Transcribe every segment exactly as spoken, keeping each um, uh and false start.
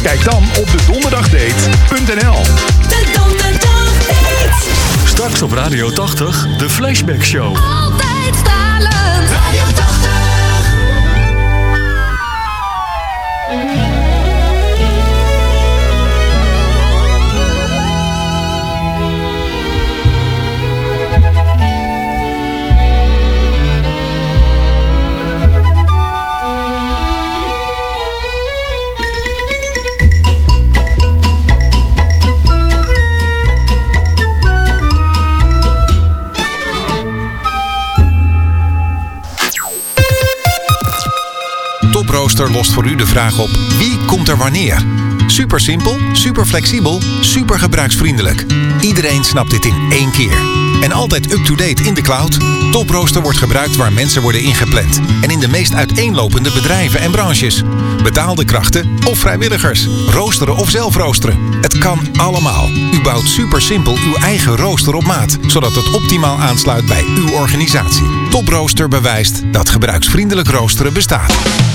Kijk dan op de donderdagdate punt n l. De Donderdagdate. Straks op Radio tachtig, de Flashback Show. Altijd stralend. Radio tachtig. Toprooster lost voor u de vraag op: wie komt er wanneer? Super simpel, super flexibel, super gebruiksvriendelijk. Iedereen snapt dit in één keer. En altijd up-to-date in de cloud. Toprooster wordt gebruikt waar mensen worden ingepland. En in de meest uiteenlopende bedrijven en branches. Betaalde krachten of vrijwilligers. Roosteren of zelf roosteren. Het kan allemaal. U bouwt super simpel uw eigen rooster op maat. Zodat het optimaal aansluit bij uw organisatie. Toprooster bewijst dat gebruiksvriendelijk roosteren bestaat.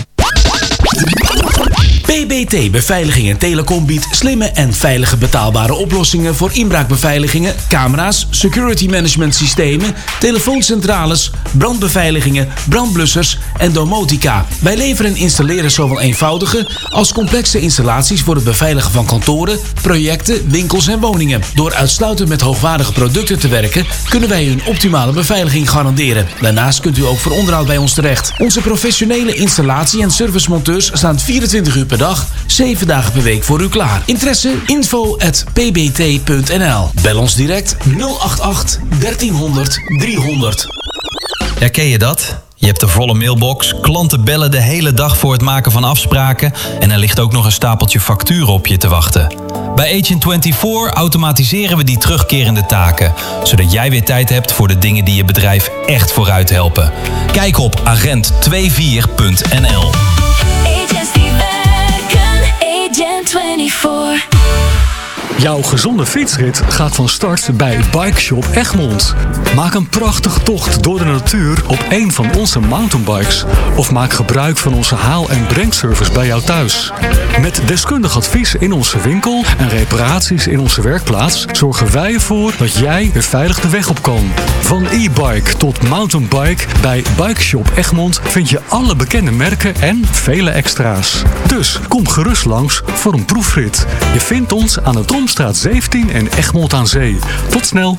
P B T Beveiliging en Telecom biedt slimme en veilige betaalbare oplossingen voor inbraakbeveiligingen, camera's, security management systemen, telefooncentrales, brandbeveiligingen, brandblussers en domotica. Wij leveren en installeren zowel eenvoudige als complexe installaties voor het beveiligen van kantoren, projecten, winkels en woningen. Door uitsluitend met hoogwaardige producten te werken, kunnen wij u een optimale beveiliging garanderen. Daarnaast kunt u ook voor onderhoud bij ons terecht. Onze professionele installatie- en servicemonteurs staan vierentwintig uur per dag, zeven dagen per week voor u klaar. Interesse? info at p b t punt n l. Bel ons direct nul acht acht dertienhonderd driehonderd. Herken je dat? Je hebt een volle mailbox, klanten bellen de hele dag voor het maken van afspraken en er ligt ook nog een stapeltje facturen op je te wachten. Bij Agent vierentwintig automatiseren we die terugkerende taken, zodat jij weer tijd hebt voor de dingen die je bedrijf echt vooruit helpen. Kijk op agent vierentwintig punt n l. Agents die werken, Agent vierentwintig. Jouw gezonde fietsrit gaat van start bij Bike Shop Egmond. Maak een prachtige tocht door de natuur op een van onze mountainbikes. Of maak gebruik van onze haal- en brengservice bij jou thuis. Met deskundig advies in onze winkel en reparaties in onze werkplaats zorgen wij ervoor dat jij weer veilig de weg op kan. Van e-bike tot mountainbike, bij Bike Shop Egmond vind je alle bekende merken en vele extra's. Dus kom gerust langs voor een proefrit. Je vindt ons aan de Tromstraat zeventien en Egmond aan Zee. Tot snel!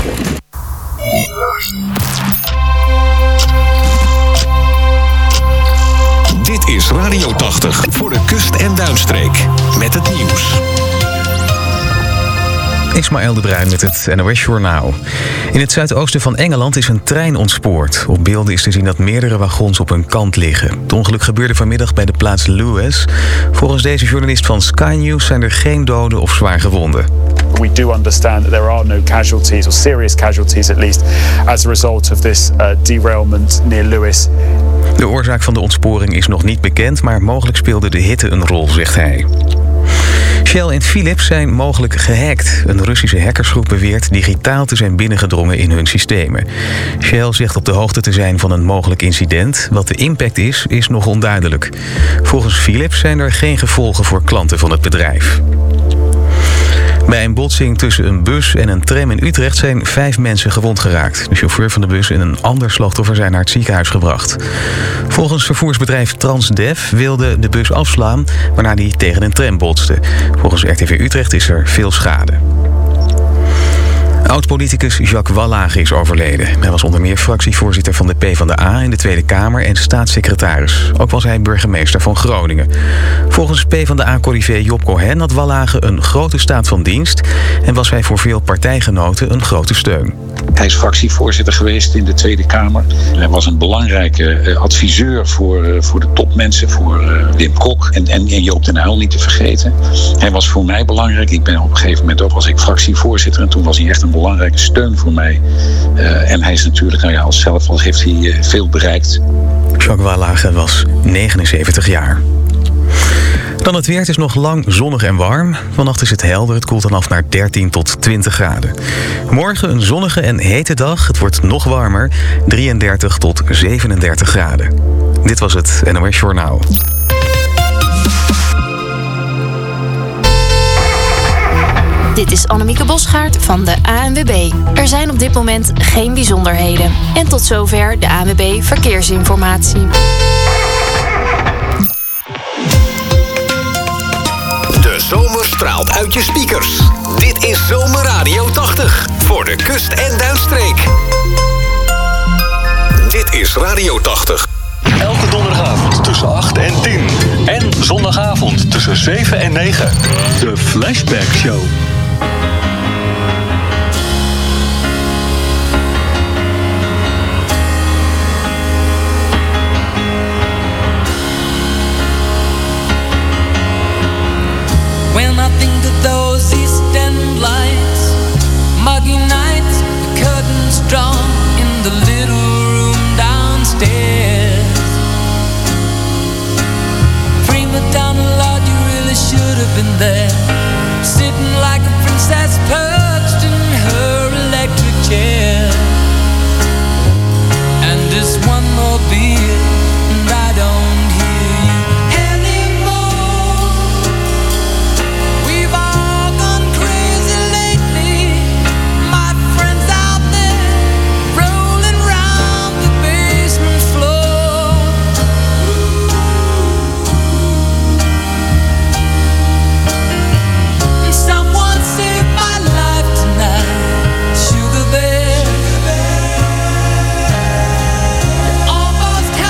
Dit is Radio tachtig voor de kust- en duinstreek. Met het nieuws. Ismaël de Bruin met het N O S Journaal. In het zuidoosten van Engeland is een trein ontspoord. Op beelden is te zien dat meerdere wagons op hun kant liggen. Het ongeluk gebeurde vanmiddag bij de plaats Lewes. Volgens deze journalist van Sky News zijn er geen doden of zwaar gewonden. We do understand that there are no casualties, or serious casualties at least, as a result of this uh, derailment near Lewes. De oorzaak van de ontsporing is nog niet bekend, maar mogelijk speelde de hitte een rol, zegt hij. Shell en Philips zijn mogelijk gehackt. Een Russische hackersgroep beweert digitaal te zijn binnengedrongen in hun systemen. Shell zegt op de hoogte te zijn van een mogelijk incident. Wat de impact is, is nog onduidelijk. Volgens Philips zijn er geen gevolgen voor klanten van het bedrijf. Bij een botsing tussen een bus en een tram in Utrecht zijn vijf mensen gewond geraakt. De chauffeur van de bus en een ander slachtoffer zijn naar het ziekenhuis gebracht. Volgens vervoersbedrijf Transdev wilde de bus afslaan, waarna die tegen een tram botste. Volgens R T V Utrecht is er veel schade. Oud-politicus Jacques Wallage is overleden. Hij was onder meer fractievoorzitter van de PvdA in de Tweede Kamer en staatssecretaris. Ook was hij burgemeester van Groningen. Volgens PvdA-corrivé Job Cohen had Wallage een grote staat van dienst en was hij voor veel partijgenoten een grote steun. Hij is fractievoorzitter geweest in de Tweede Kamer. Hij was een belangrijke adviseur voor, voor de topmensen, voor Wim Kok en, en, en Joop den Uyl niet te vergeten. Hij was voor mij belangrijk. Ik ben op een gegeven moment ook was ik fractievoorzitter en toen was hij echt een belangrijke steun voor mij. Uh, en hij is natuurlijk, nou ja, als zelf al heeft hij uh, veel bereikt. Jacques Wallage was negenenzeventig jaar. Dan het weer. Het is nog lang zonnig en warm. Vannacht is het helder. Het koelt dan af naar dertien tot twintig graden. Morgen een zonnige en hete dag. Het wordt nog warmer. drieëndertig tot zevenendertig graden. Dit was het N O S Journaal. Dit is Annemieke Bosgaard van de A N W B. Er zijn op dit moment geen bijzonderheden. En tot zover de A N W B Verkeersinformatie. De zomer straalt uit je speakers. Dit is Zomerradio tachtig voor de kust- en duinstreek. Dit is Radio tachtig. Elke donderdagavond tussen acht en tien. En zondagavond tussen zeven en negen. De Flashback Show. When I think of those East End lights, muggy nights, the curtains drawn in the little room downstairs. Prima donna, Lord, you really should have been there, sitting like a princess perched in her electric chair. And this one more beer, and I don't hear you anymore. We've all gone crazy lately, my friends out there rolling round the basement floor. And someone saved my life tonight, Sugar Bear. You almost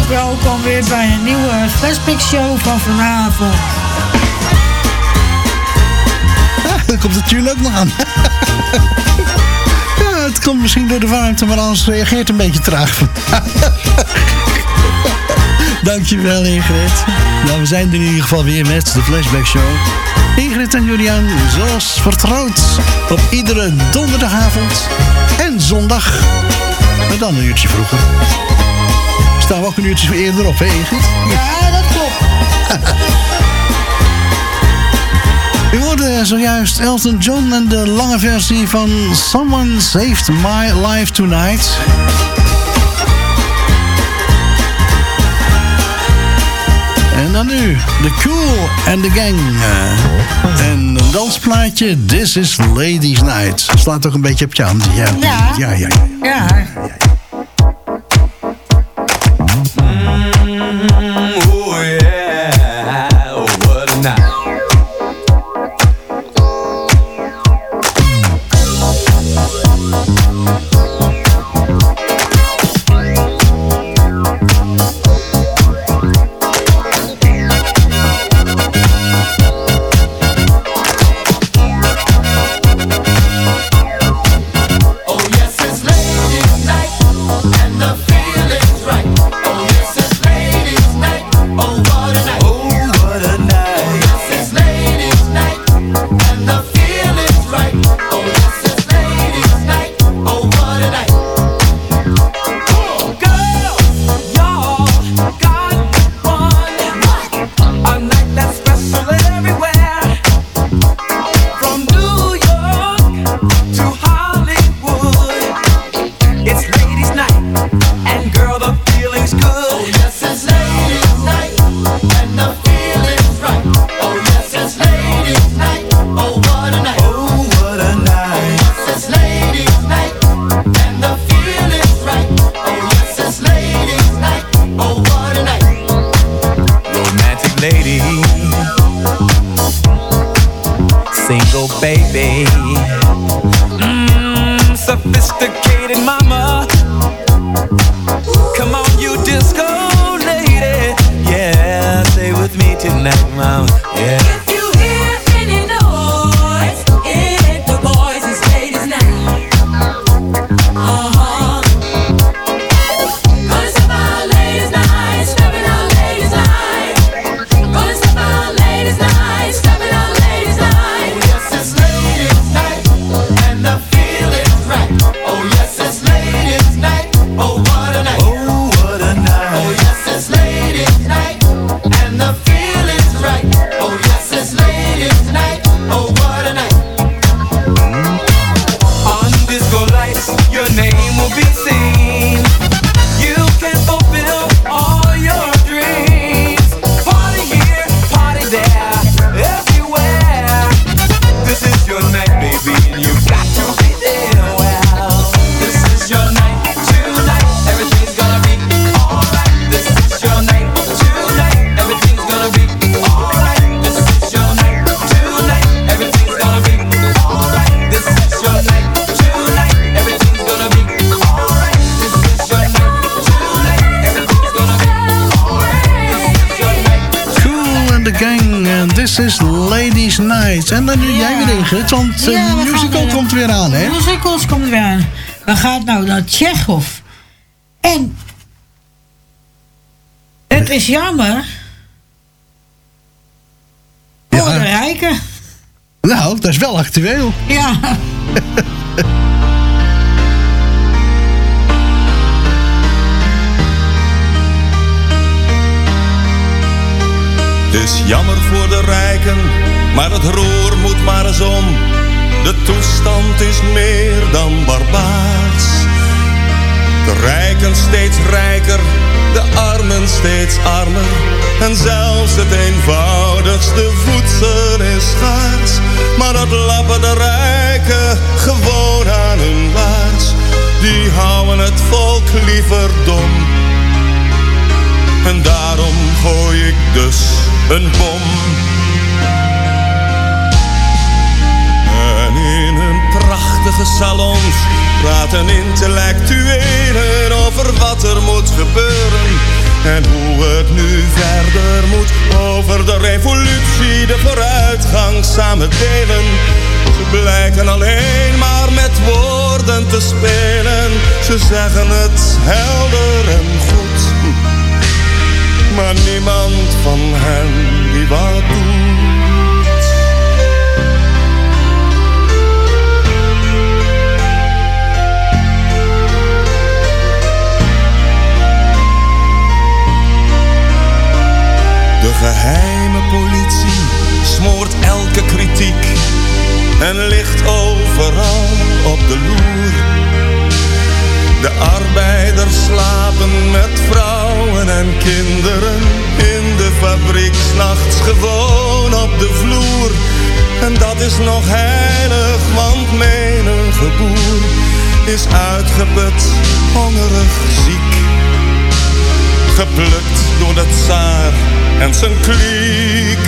welkom weer bij een nieuwe Flashback Show van vanavond. Ja, dat komt natuurlijk ook nog aan. Ja, het komt misschien door de warmte, maar anders reageert een beetje traag. Dankjewel, Ingrid. Nou, we zijn er in ieder geval weer met de Flashback Show. Ingrid en Julian, zoals vertrouwd, op iedere donderdagavond en zondag. Maar dan een uurtje vroeger. Staan we ook een uurtje eerder op, hè Ingrid? Ja, dat klopt. U hoorde zojuist Elton John en de lange versie van Someone Saved My Life Tonight. En dan nu, The Cool and the Gang. En een dansplaatje, This is Ladies Night. Slaat toch een beetje op je hand. Ja, ja. Ja, ja, ja. ja. Mm, oh yeah, oh, what a night. Baby, mm, sophisticated mama. Come on, you disco lady. Yeah, stay with me tonight, mama. Yeah. If you hear any noise, it the boys and ladies night. Uh-huh. Gonna step out ladies night, stepping out ladies night. Gonna step out ladies night, stepping out ladies night. This is Ladies Night. En dan nu ja. jij weer Ingrid, want de ja, musical komt weer aan, hè? De musicals komt weer aan. We gaan nou naar Tsjechov. En het is jammer voor ja. de rijken. Nou, dat is wel actueel. Ja. Het is jammer voor de rijken, maar het roer moet maar eens om. De toestand is meer dan barbaars. De rijken steeds rijker, de armen steeds armer. En zelfs het eenvoudigste voedsel is schaars. Maar dat lappen de rijken gewoon aan hun laars. Die houden het volk liever dom. En daarom gooi ik dus een bom. En in hun prachtige salons praten intellectuelen over wat er moet gebeuren. En hoe het nu verder moet, over de revolutie, de vooruitgang samen delen. Ze blijken alleen maar met woorden te spelen. Ze zeggen het helder en goed, maar niemand van hen die wat doet. De geheime politie smoort elke kritiek en ligt overal op de loer. De arbeiders slapen met vrouwen en kinderen in de fabriek, 's nachts gewoon op de vloer. En dat is nog heilig, want menige boer is uitgeput, hongerig, ziek. Geplukt door de tsaar en zijn kliek.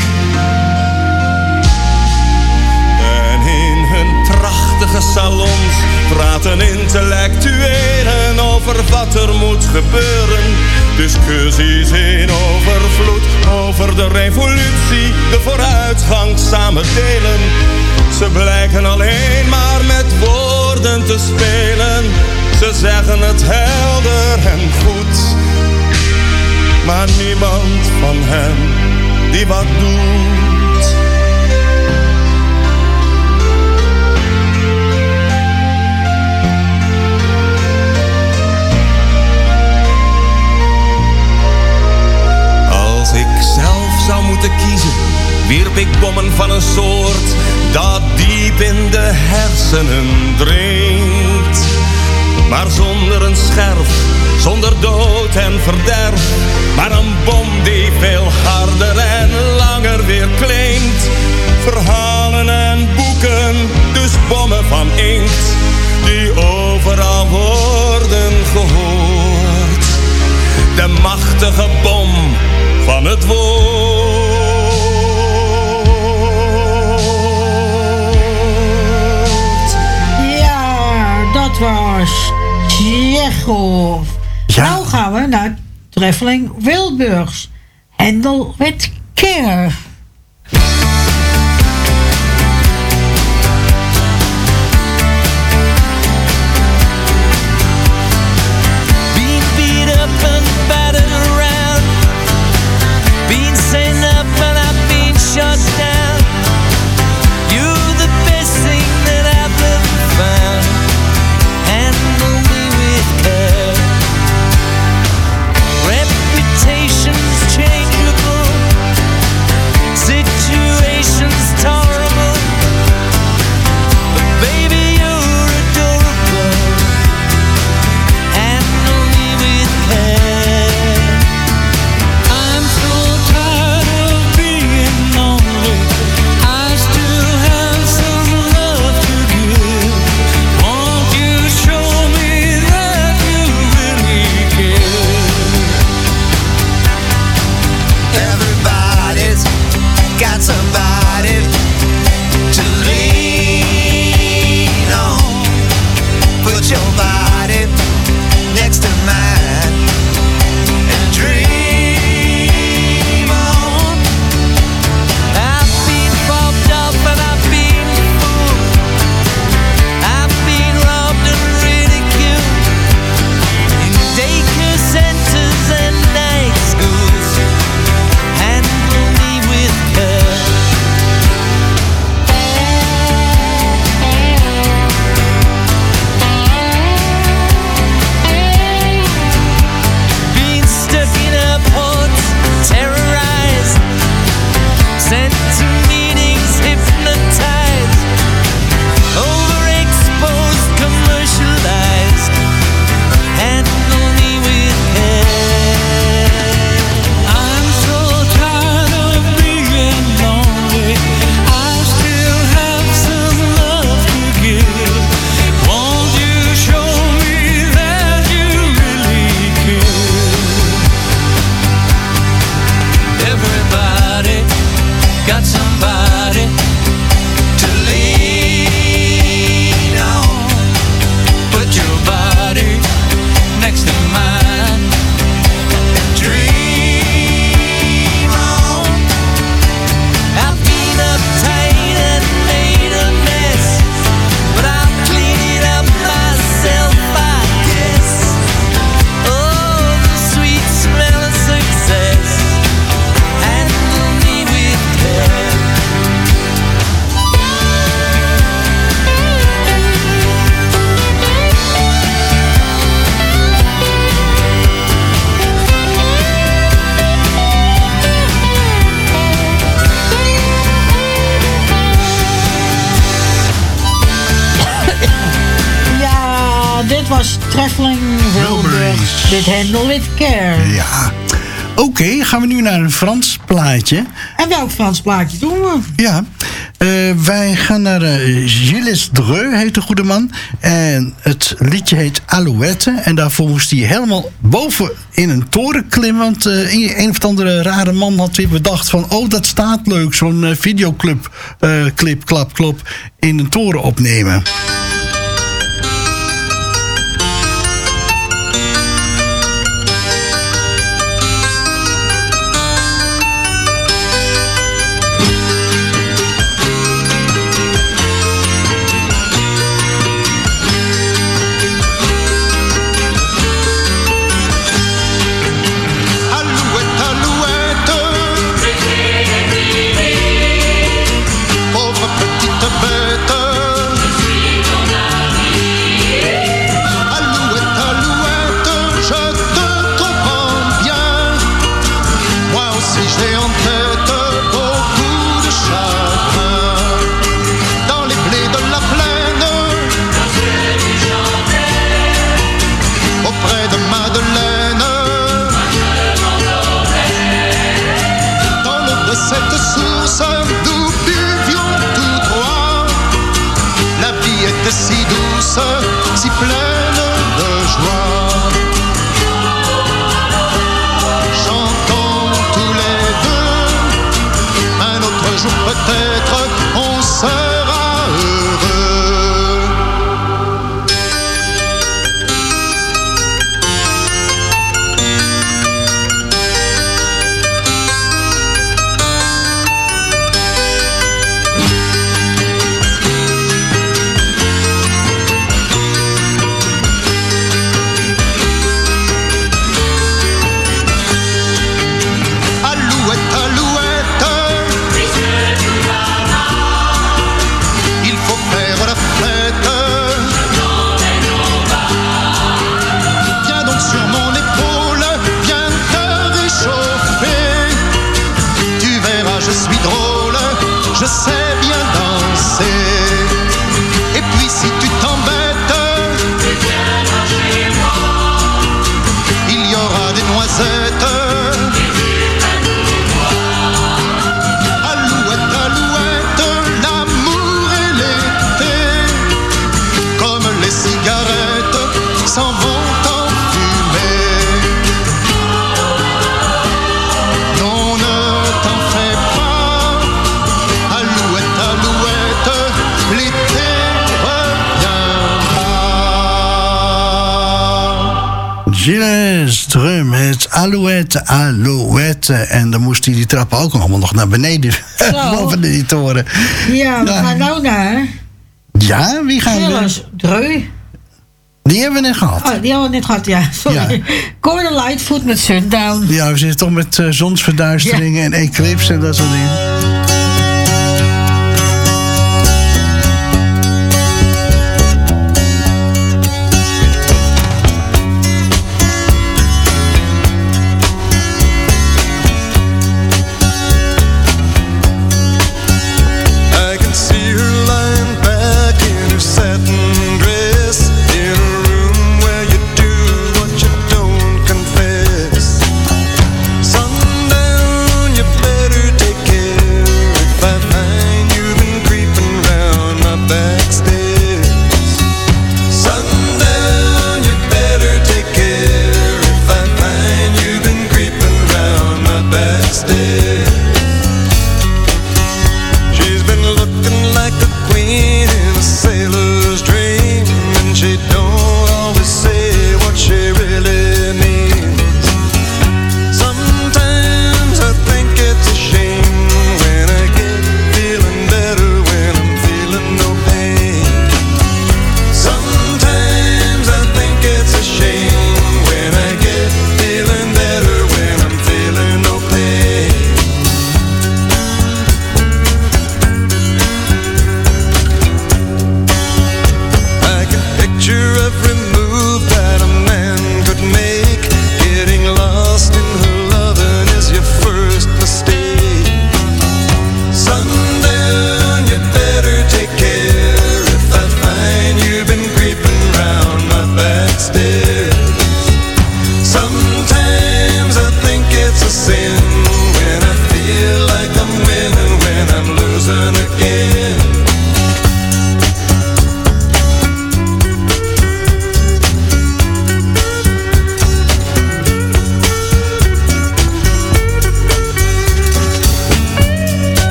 En in hun prachtige salons praten intellectuelen over wat er moet gebeuren. Discussies in overvloed over de revolutie, de vooruitgang samen delen. Ze blijken alleen maar met woorden te spelen. Ze zeggen het helder en goed, maar niemand van hen die wat doet. Als ik zelf zou moeten kiezen, wierp ik bommen van een soort dat diep in de hersenen dringt. Maar zonder een scherf, zonder dood en verderf, maar een bom die veel harder en langer weer klinkt. Verhalen en boeken, dus bommen van inkt, die overal worden gehoord. De machtige bom van het woord. Ja, dat was Tsjechov. Ja. Nou gaan we naar Traveling Wilburgs. Handle with care. Being beat up and battered around, being sent up and I've been shut down. You're the best thing that I've ever found. Handle me with care. Reputation's changeable, Treffeling Wilburys. Dit Handle with Care. Ja. Oké, okay, gaan we nu naar een Frans plaatje. En welk Frans plaatje doen we? Ja, uh, wij gaan naar uh, Gilles Dreux, heet de goede man. En het liedje heet Alouette. En daarvoor moest hij helemaal boven in een toren klimmen. Want uh, een of andere rare man had weer bedacht van... oh, dat staat leuk, zo'n uh, videoclip, uh, clip, klap, klop... in een toren opnemen. Si douce, si pleine de joie. Chantons tous les deux, un autre jour peut-être on sera heureux. Je sais bien danser. Et puis si tu t'embêtes, tu viendras chez moi. Il y aura des noisettes et du pain pour moi. Alouette, alouette, l'amour et l'été, comme les cigarettes s'en vont en fumée. Non, ne t'en fais pas. Gilles Dreux met Alouette, Alouette. En dan moest hij die trappen ook allemaal nog naar beneden. Boven die toren. Ja, we ja. gaan nou naar... Ja, wie gaan we? Gilles Dreux. Die hebben we net gehad. Oh, die hebben we net gehad, ja. Sorry. Ja. Gordon Lightfoot met Sundown. Ja, we zitten toch met uh, zonsverduisteringen ja. en eclipse en dat soort dingen. Sundown, you better take care.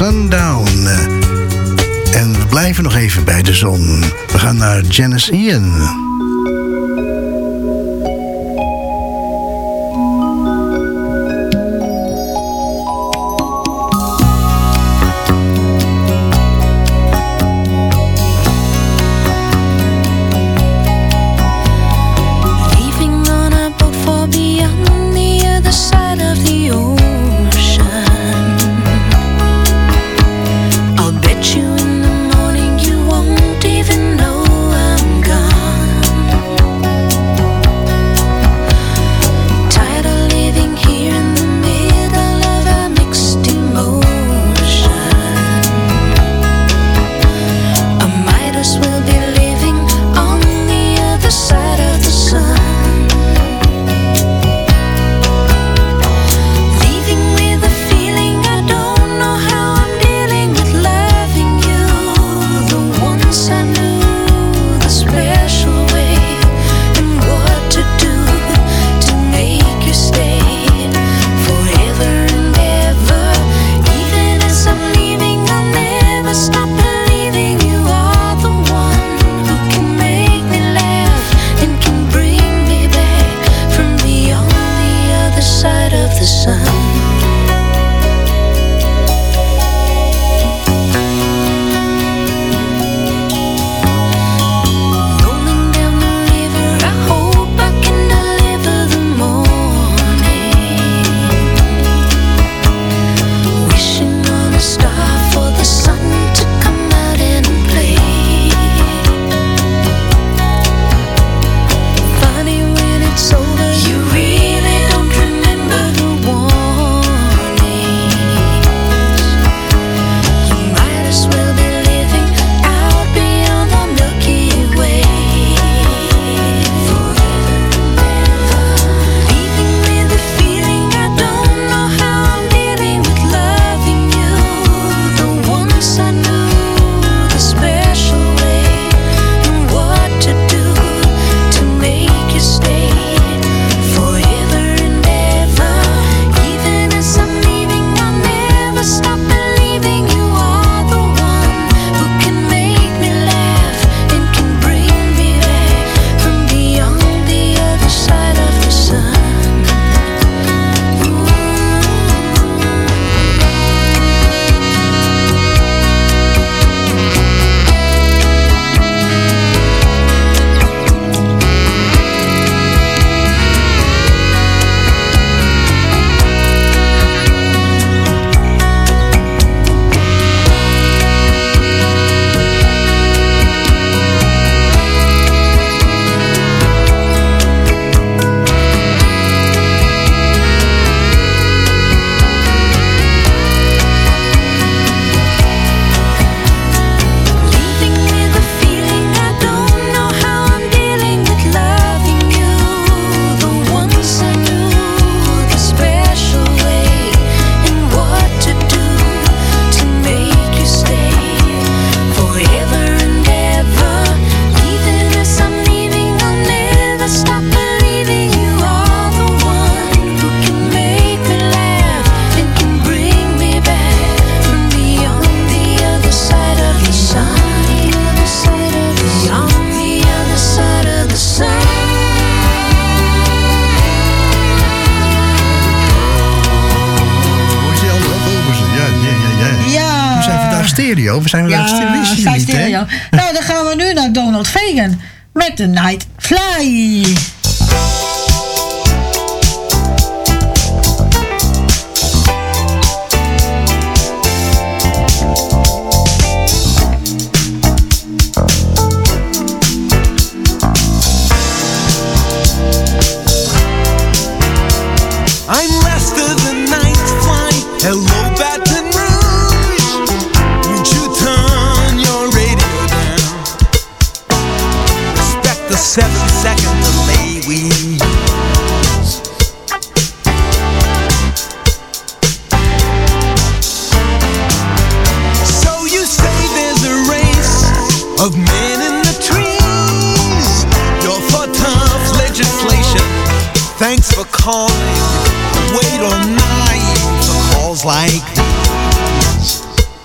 Sundown. En we blijven nog even bij de zon. We gaan naar Janis Ian. stereo. We zijn weer ja, aan stereo. zijn stereo. Nou, dan gaan we nu naar Donald Fagen met The Night Fly. I'm Lester the Night Fly. Hello, Baton Rouge. Would you turn your radio down? Respect the seven second delay we use. So you say there's a race of men in the trees. You're for tough legislation. Thanks for calling. Wait all night for calls like these.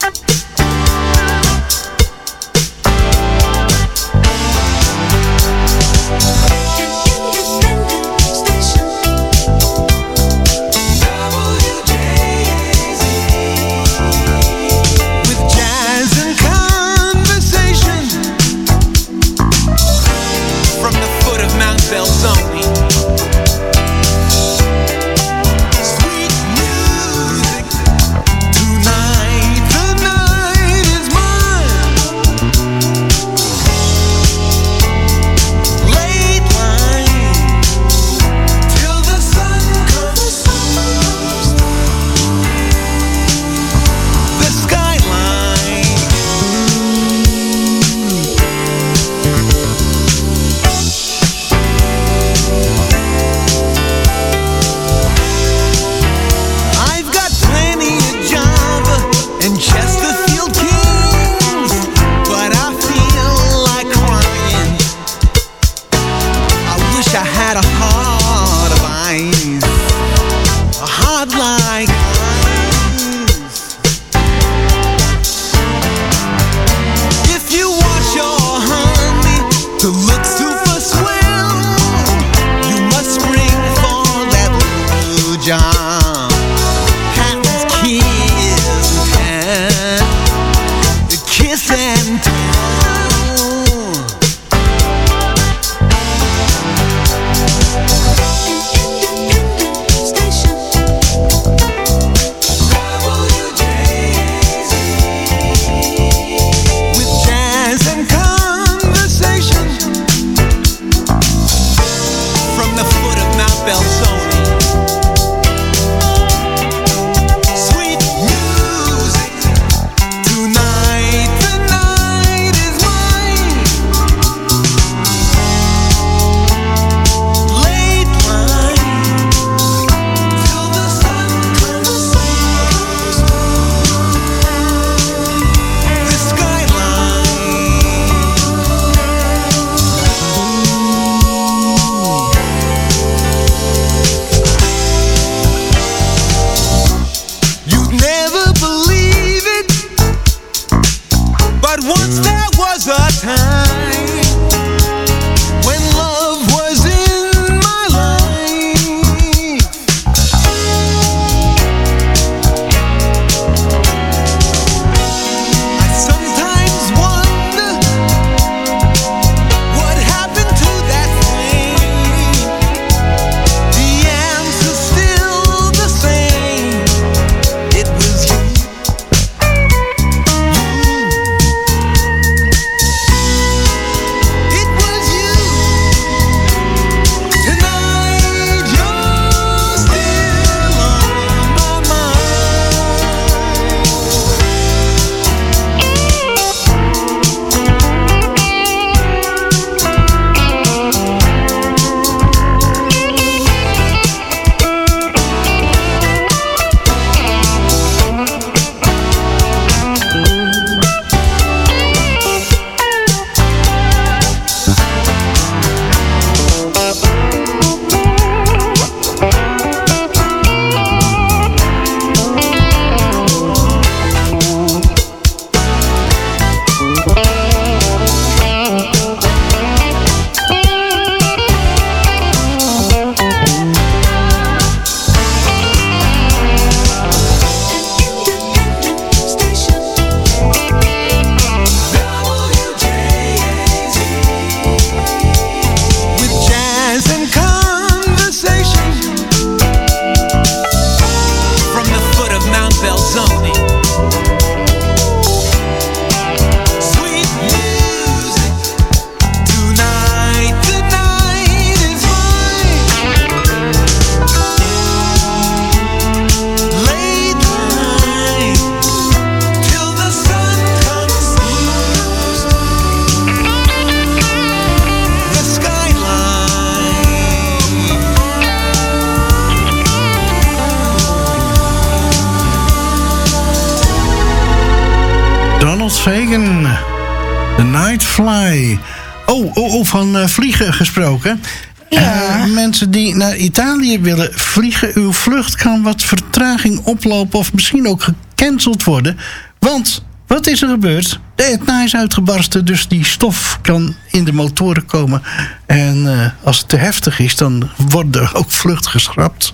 The Night Fly. Oh, oh, oh van uh, vliegen gesproken. Ja. Uh, mensen die naar Italië willen vliegen, uw vlucht kan wat vertraging oplopen of misschien ook gecanceld worden. Want, wat is er gebeurd? De Etna is uitgebarsten, dus die stof kan in de motoren komen. En uh, als het te heftig is, dan worden er ook vluchten geschrapt.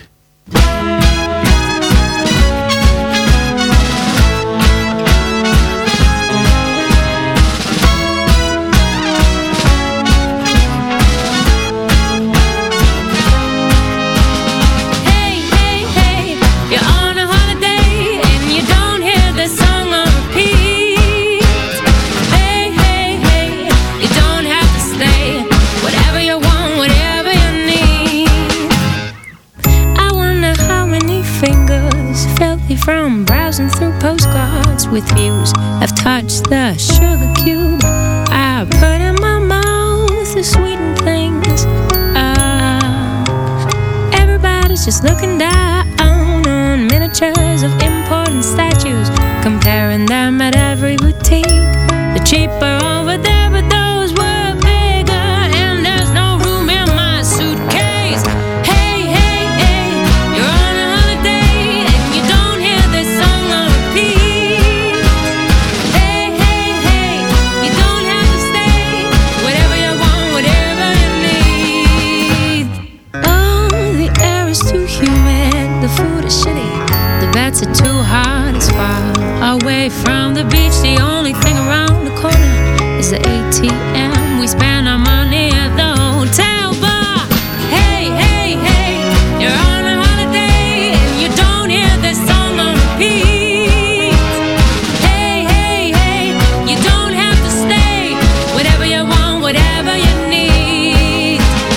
From browsing through postcards with views, I've touched the sugar cube. I put in my mouth the sweetened things. Uh, everybody's just looking down on miniatures of important statues, comparing them at every boutique. The cheaper over there, but those were bigger, and there's no room in my suitcase. Hey, hey, hey, you're on a holiday and you don't hear this song on repeat. Hey, hey, hey, you don't have to stay. Whatever you want, whatever you need. Oh, the air is too humid, the food is shitty, the beds are too hard, it's far away from the beach. The only thing around the corner is the A T M. We spend our money at the hotel bar. Hey, hey, hey, you're on a holiday and you don't hear this song on repeat. Hey, hey, hey, you don't have to stay. Whatever you want, whatever you need.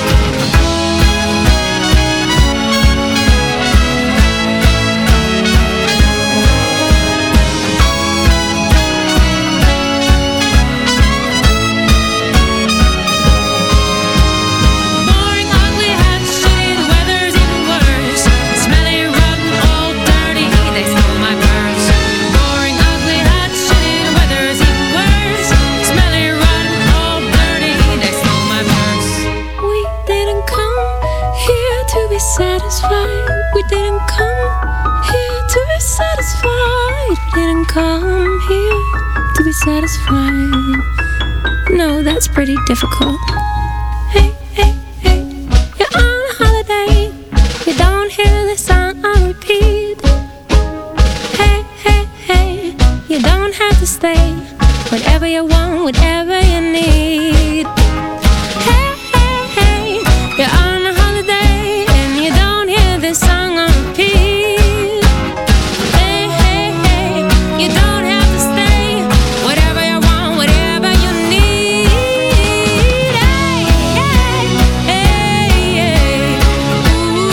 Boring, ugly, hot, shitty, the weather's even worse. Smelly, rotten, old, dirty, they stole my purse. Boring, ugly, hot, shitty, the weather's even worse. Smelly, rotten, old, dirty, they stole my purse. We didn't come here to be satisfied. We didn't come here to be satisfied. We didn't come here to be satisfied. No, that's pretty difficult. Hey, hey, hey, you're on a holiday. You don't hear the song on repeat. Hey, hey, hey, you don't have to stay. Whatever you want, whatever you need. Hey, hey, hey, you're on a holiday and you don't hear this song on repeat. Hey, hey, hey, you don't have to stay. Whatever you want, whatever you need. Hey, hey, hey, hey. Ooh,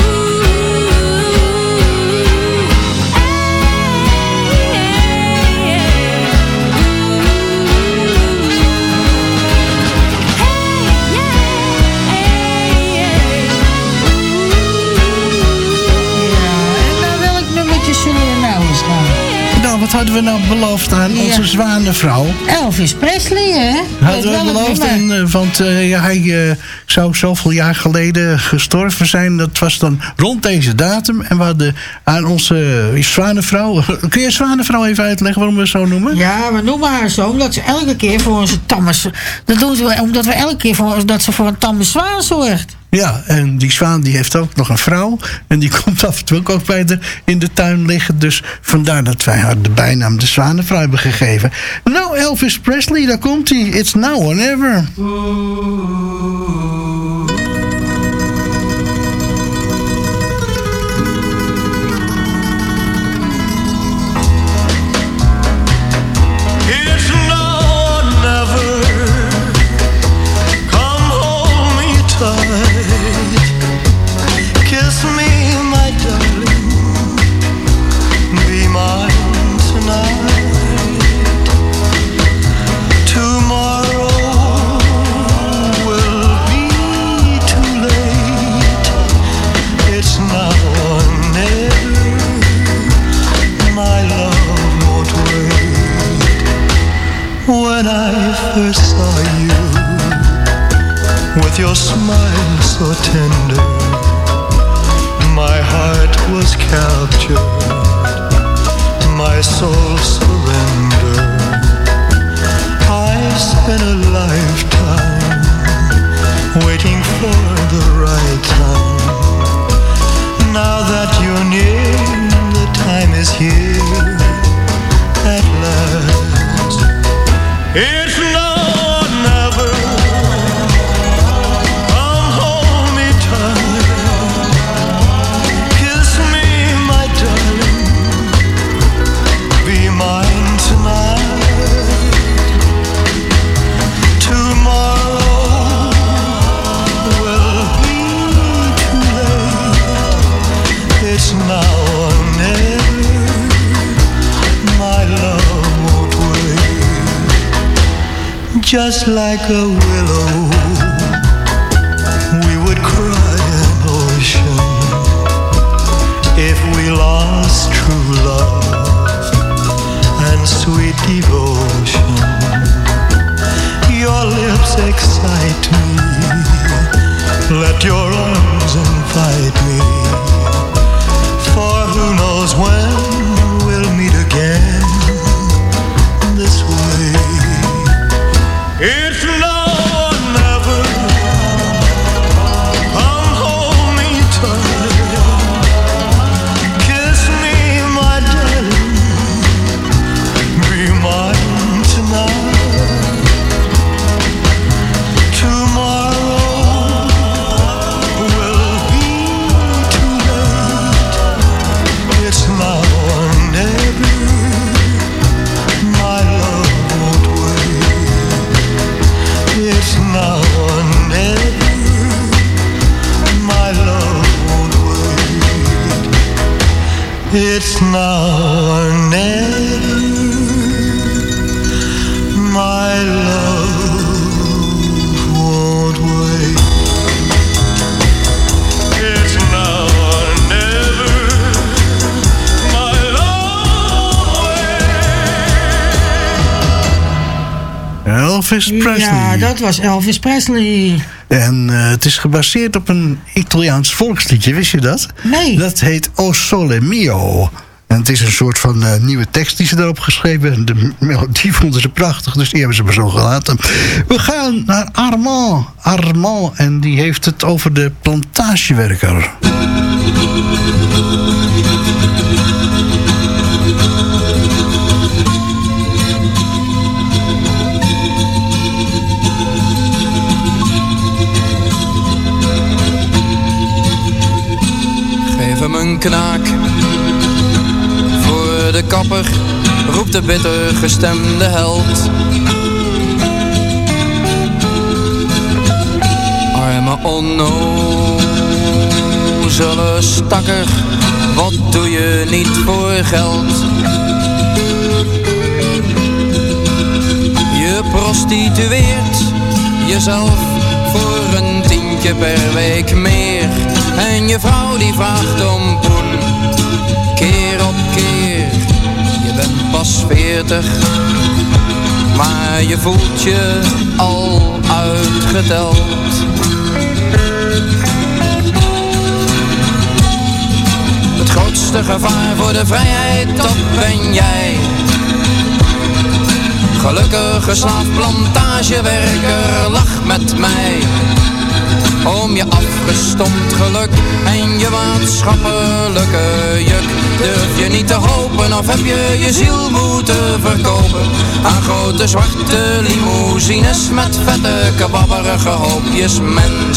hey, hey, hey. En naar welk nummertje zullen we nou eens gaan? Nou, wat hadden we nou beloofd aan onze Ja. zwanenvrouw? Elvis Presley, hè? Hadden we Met welk beloofd, nummer? en, uh, want uh, ja, hij uh, zou zoveel jaar geleden gestorven zijn. Dat was dan rond deze datum. En we hadden aan onze uh, zwanenvrouw... Kun je zwanenvrouw even uitleggen waarom we het zo noemen? Ja, we noemen haar zo omdat ze elke keer voor onze tamme... Dat doen ze omdat we elke keer voor, dat ze voor een tamme zwaan zorgt. Ja, en die zwaan die heeft ook nog een vrouw. En die komt af en toe ook bij de, in de tuin liggen. Dus vandaar dat wij haar de bijnaam de zwanenvrouw hebben gegeven. Nou, Elvis Presley, daar komt hij. It's now or never. It's now or never. Come hold me tight. Kiss me, my darling. Be mine tonight. Tomorrow will be first saw you, with your smile so tender, my heart was captured, my soul surrendered. I spent a lifetime waiting for the right time. Now that you're near, the time is here at last. It's now or never. Come hold me tight. Kiss me, my darling. Be mine tonight. Tomorrow will be too late. It's now or never. My love won't wait. Just like a willow, we would cry an ocean if we lost true love and sweet devotion. Your lips excite me, let your arms invite me, for who knows when we'll meet again this way. It's now or never. Come hold me tight. Kiss me, my darling. Be mine tonight. Tomorrow will be too late. It's now or never. My love won't wait. It's now or never. My love won't wait. It's now or never. My love won't wait. It's now or never. My love Elvis Presley. Ja, dat was Elvis Presley. En uh, het is gebaseerd op een Italiaans volksliedje, wist je dat? Nee. Dat heet O Sole Mio. En het is een soort van uh, nieuwe tekst die ze daarop geschreven hebben. De melodie vonden ze prachtig, dus die hebben ze maar zo gelaten. We gaan naar Armand. Armand, en die heeft het over de plantagewerker. Geef hem een knaak voor de kapper, roept de bitter gestemde held. Arme onnozele stakker, wat doe je niet voor geld? Je prostitueert jezelf voor een tientje per week meer. En je vrouw die vraagt om poen, keer op keer. Je bent pas veertig, maar je voelt je al uitgeteld. Het grootste gevaar voor de vrijheid, dat ben jij. Gelukkig geslaafd plantagewerker, lach met mij. Om je afgestompt geluk en je maatschappelijke juk. Durf je niet te hopen of heb je je ziel moeten verkopen aan grote zwarte limousines met vette kababberige hoopjes mens.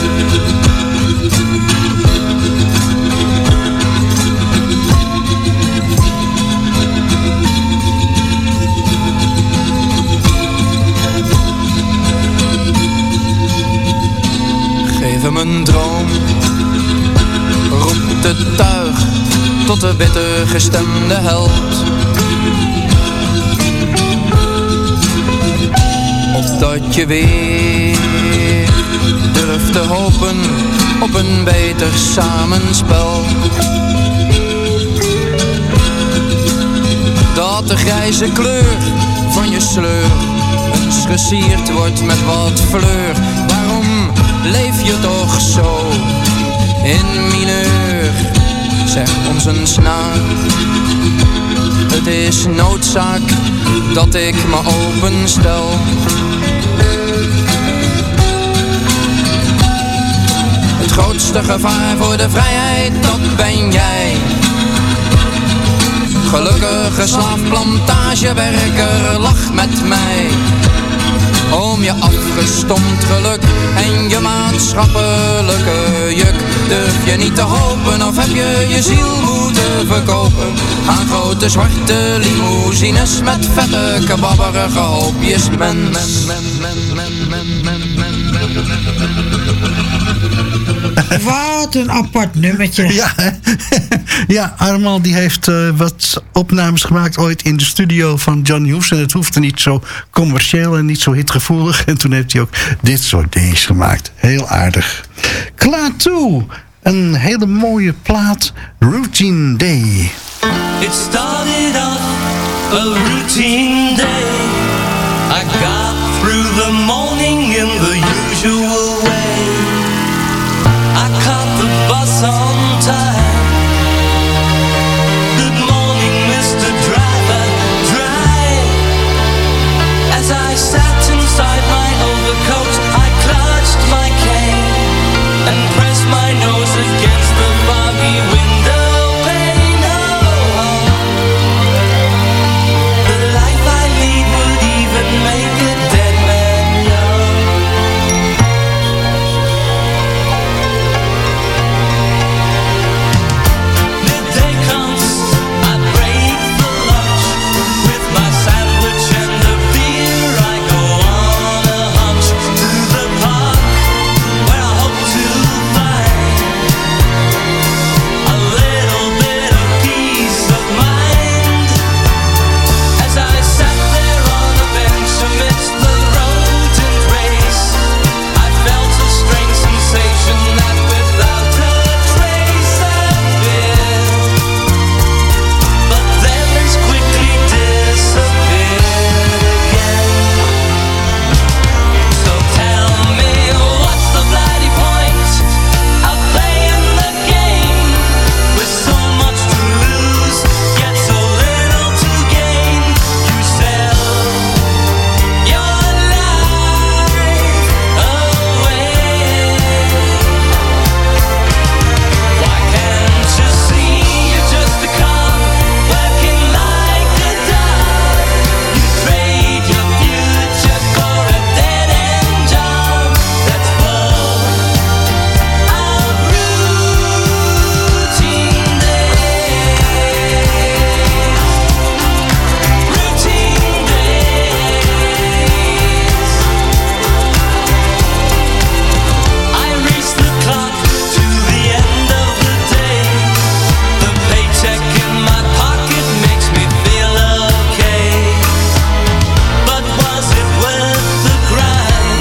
Geef hem een droom, roept het tuig tot de bitter gestemde held. Opdat je weer durft te hopen op een beter samenspel. Dat de grijze kleur van je sleur een huis gesierd wordt met wat fleur. Waarom leef je toch zo in mineur? Zeg ons eens na. Het is noodzaak dat ik me openstel. Het grootste gevaar voor de vrijheid, dat ben jij. Gelukkige slaafplantagewerker, lach met mij. Om je afgestompt geluk en je maatschappelijke juk. Durf je niet te hopen of heb je je ziel moeten verkopen aan grote zwarte limousines met vette kababberige hoopjes mens. Wat een apart nummertje. Ja, ja, Armand die heeft uh, wat opnames gemaakt ooit in de studio van Johnny Hoes. En het hoefde niet zo commercieel en niet zo hitgevoelig. En toen heeft hij ook dit soort dingen gemaakt. Heel aardig. Klaar toe. Een hele mooie plaat. Routine Day. It started off a routine day. I got through the morning in the usual way. I caught the bus on time. Good morning, Mister Driver, drive. As I sat inside my overcoat, I clutched my cane and pressed my nose against the foggy window pane. Oh, the life I lead would even make a dead man young. Midday comes, I break for lunch. With my sandwich and a beer, I go on a hunch to the park, where I hope to find a little bit of peace of mind. As I sat there on a bench amidst the rodent race, I felt a strange sensation that without a trace appeared, but then as quickly disappeared again. So tell me, what's the bloody point of playing the game with so much to lose, yet so little to gain? You sell your life away. Why can't you see you're just a cop working like a dog? You trade your future for a dead-end job that's full of routine days. Routine days. I race the clock to the end of the day. The paycheck in my pocket makes me feel okay. But was it worth the grind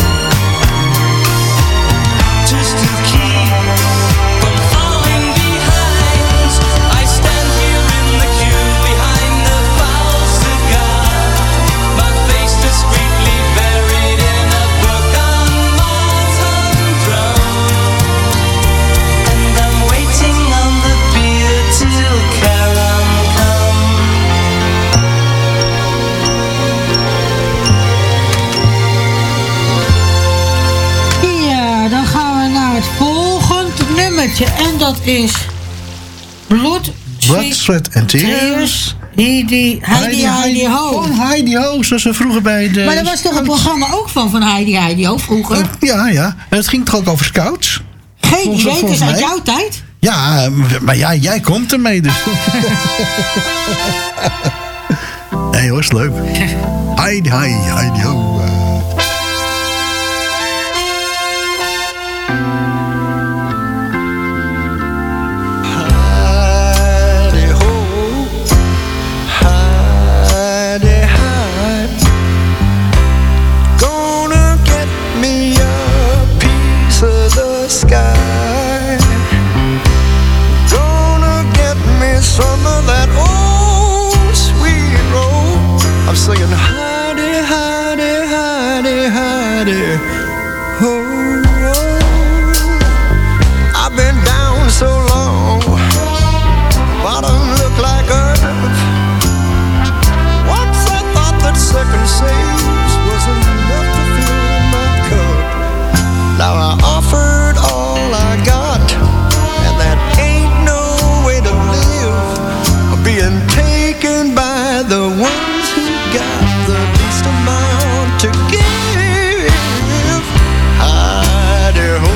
just to keep from falling behind? I stand here in the queue behind the foul cigar, my face discreetly buried in a book on Mars humdrum, and I'm waiting on the beer till Karen come. Ja, dan gaan we naar het volgende nummertje. En dat is Blood, Blood, Sweat and Tears. Heidi, Heidi, Heidi Ho. Van Heidi Ho, zoals ze vroeger bij de... Maar daar was toch een programma ook van, van Heidi, Heidi Ho, vroeger? Ja, ja. En het ging toch ook over scouts? Geen Volgens- idee, het volgens is uit mij. jouw tijd. Ja, maar ja, jij komt ermee dus. Nee hoor, is leuk. Heidi, Heidi, Heidi Ho. Heidi ho, Heidi, Heidi, gonna get me a piece of the sky. Gonna get me some of that old sweet roll. I'm singing Heidi, Heidi, hidey, hidey, oh, oh. I've been down so long, bottom look like earth. Once I thought that second saves was enough to fill my cup. Now I offered all I got, and that ain't no way to live. Being taken by the ones who got the least amount to give. Hidey-ho,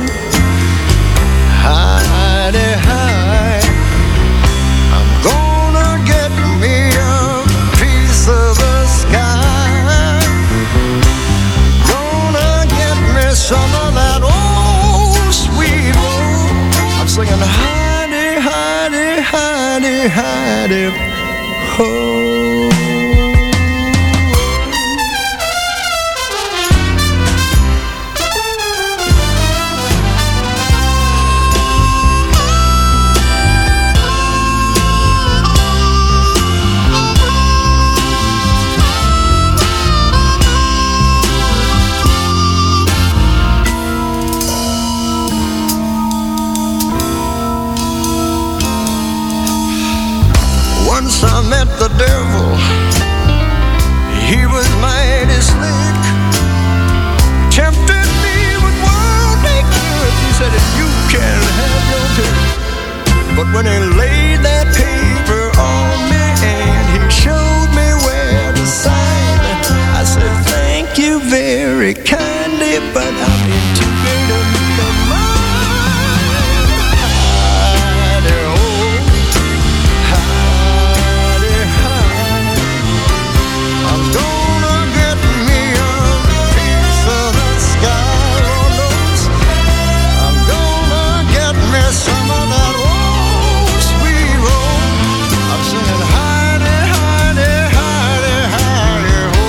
hidey-hi. I'm gonna get me a piece of the sky. Gonna get me some of that old sweet roll. I'm singing hidey, hidey, hidey, hidey, ho. Once I met the devil, he was mighty slick. Tempted me with worldly goods. He said, if you can have your pick. But when he laid that paper on me and he showed me where to sign, I said, thank you very kindly, but I'm in too great a need of mine. Some of that old sweet roll. I'm singing hidey, hidey, hidey, hidey, ho.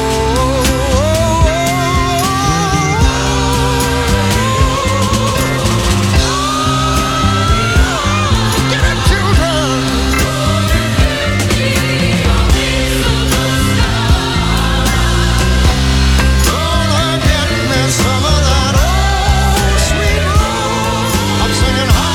Get it, children. Gonna get me some of that old sweet roll. I'm singing hidey.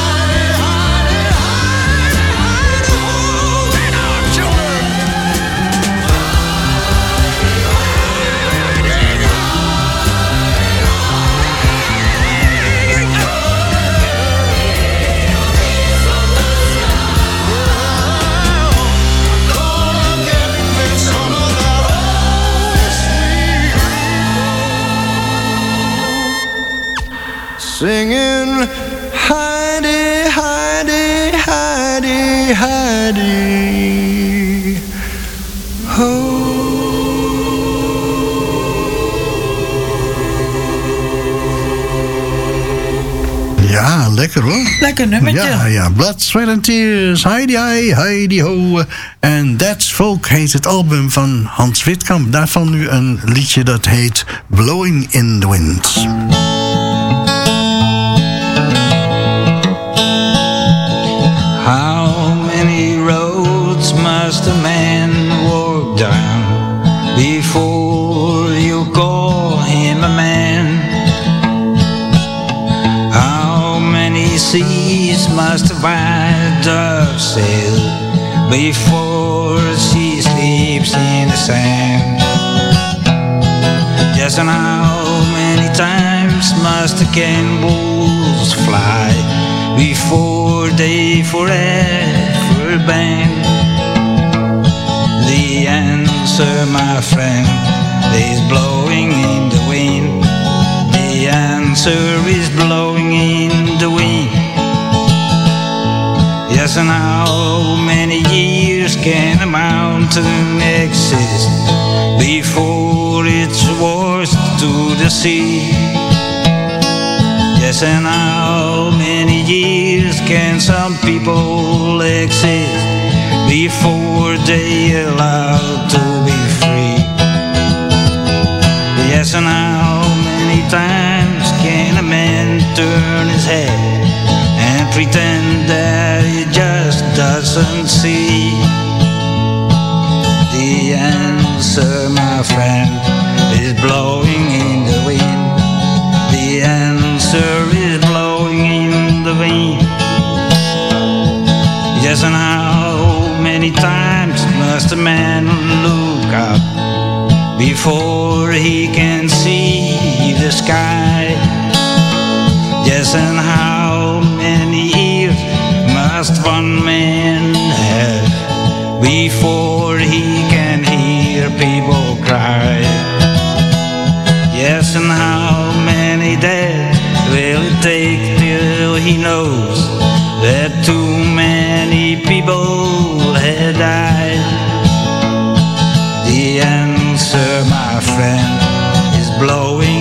Singing hidey, hidey, hidey, hidey, ho. Ja, lekker hoor. Lekker nummertje. Ja, ja. Blood, Sweat and Tears, Heidi, Hi, Heidi, Ho. En That's Folk heet het album van Hans Witkamp. Daarvan nu een liedje dat heet Blowing in the Wind. How many roads must a man walk down before you call him a man? How many seas must a white dove sail before she sleeps in the sand? Yes, and how many times must the cannonballs fly before they forever bend? The answer, my friend, is blowing in the wind. The answer is blowing in the wind. Yes, and how many years can a mountain exist before it's washed to the sea? Yes, and how many years can some people exist before they allowed to be free? Yes, and how many times can a man turn his head and pretend that he just doesn't see? The answer, my friend, is blowing in must a man look up before he can see the sky? Yes, and how many ears must one man have before he can hear people cry? Yes, and how many days will it take till he knows that too many people had died? The answer, my friend, is blowing